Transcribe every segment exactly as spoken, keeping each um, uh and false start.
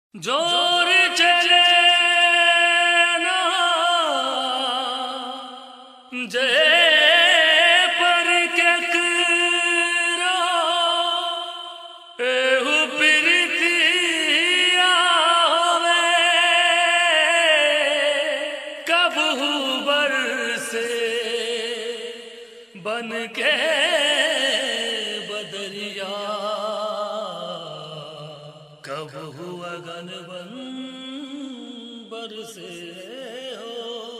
जोर चले ना जय पर के करो एहु प्रीति आवे कबहू बरसे बन के बदरिया कबहू अगन बन बरसे हो।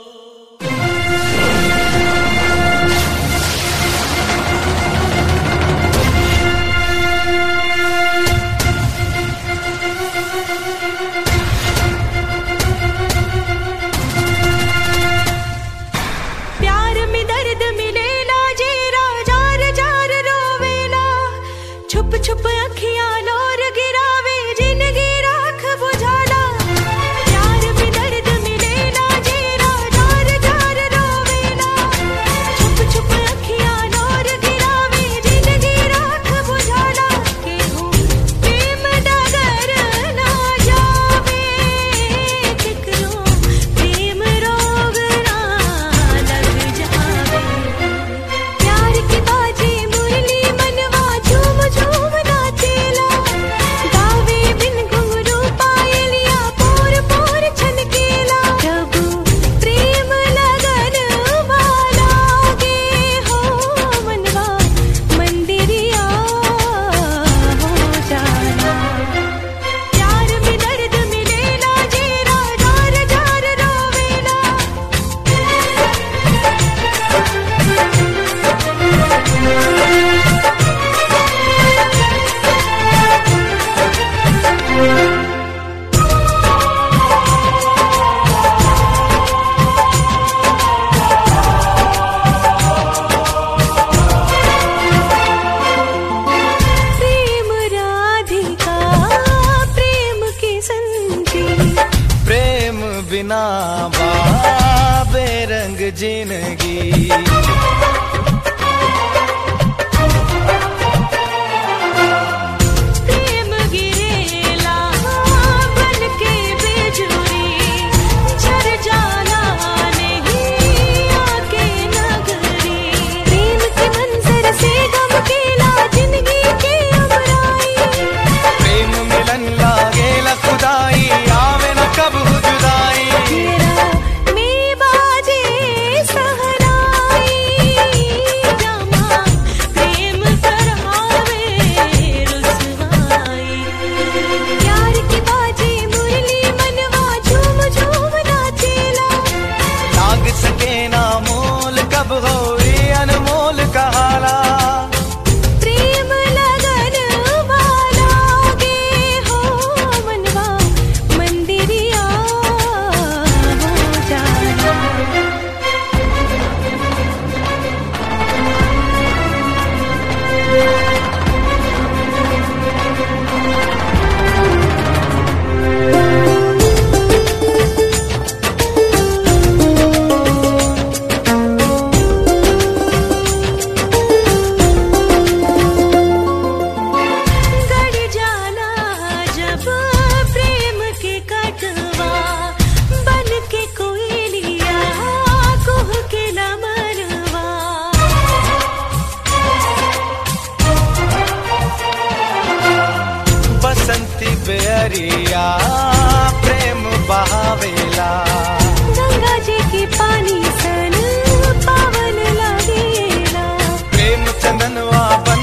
प्यार में दर्द मिलेला जेरा जार जार रोवेला छुप छुप अखियां लोर गिरावे जिंदगी राख बुझाला। प्यार में दर्द मिलेला जेरा जार जार रोवेला छुप छुप अखियां लोर गिरावे जिंदगी राख बुझाला। केहू प्रेम डगर ना जावे केकरो प्रेम रोग ना लग जावे। प्यार की बाजी मुरली मनवा झूम झूम नाचेला गावे बिन घुंघरू पायलिया पोर पोर छनकेला। जब प्रेम लगन वाला गे हो मनवा मंदिरिया हो जाना। प्यार में दर्द मिलेला जेरा जार जार रोवेला। प्रेम राधिका प्रेम की संजी प्रेम बिना बा बेरंग जिंदगी। प्रेम गिरेला बन के बेजुरी झर जाला नहीं आके नगरी। प्रेम के मंजर से गम केला जिंदगी की अमराई। प्रेम मिलन लागेला खुदाई आवे न कब जुदाई। तेरा में बाजे सहनाई जमा प्रेम करावे रुसवाई। प्यार की बाजी मुरली मनवा झूम झूम नाचेला लाग सके ना मोल कब हो ये अनमोल कहाला। प्रेम लगन वाला गे हो मनवा मंदिरिया हो जाना। गड़ जाला जब प्रेम के कटवा बन के कोयलिया कुह के लमरवा। बसंती बेरिया प्रेम बहावेला। गंगा जी की पानी सन पावन लागेला। प्रेम चंदनवा बन